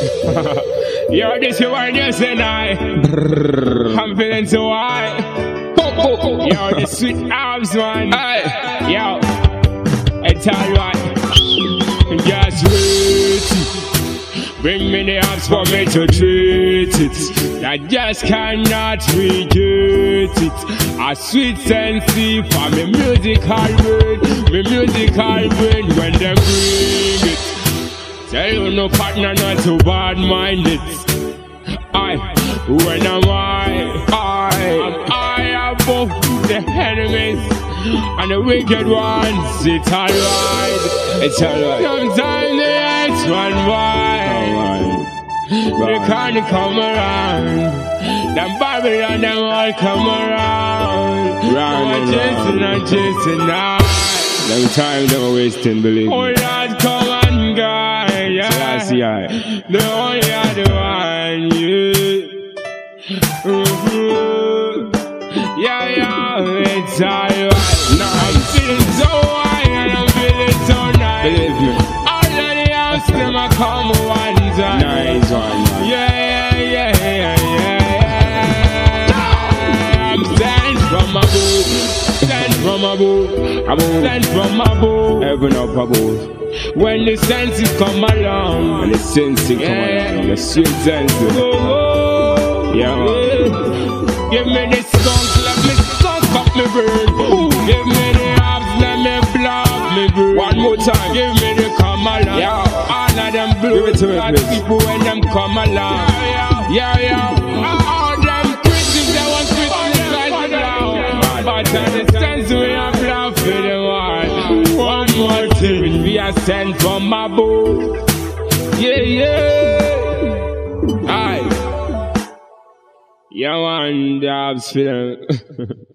Yo, this is what you say now. I'm feeling so high. Yo, the sweet arms, man. Yo, I tell you what. Just wait. Bring me the arms for me to treat it. I just cannot reject it. A sweet sensei for me musical brain. Me musical brain when they bring it. Tell you no partner not too bad minded. When am I above the enemies and the wicked ones. It's alright. It's alright. Sometimes the X one they can't come around. Them Babylon, them all come around. Not chasing now. Them time they were wasting, believe me. Oh Lord, come on, guy. Yeah. The only other one, yeah, it's alright. I'm feeling so high and I'm feeling so nice. Believe me. All of the house, them a come one time. Nice one, man. Yeah. I'm sent from above. Sent from above. Sent from above. Heaven up above. When the senses come along. When the senses come along. The sweet senses. Yeah, man. Give me the skunk, let me skunk up me brain. Give me the abs, let me block me brain. One more time. Give me the come along. Yeah. All of them blue people when them come along. Yeah. All them Christians, they want Christians like the down. But I understand we are blood for the one. One more thing, we are sent from above. Yeah. Aye. Yeah, man, the abs feeling.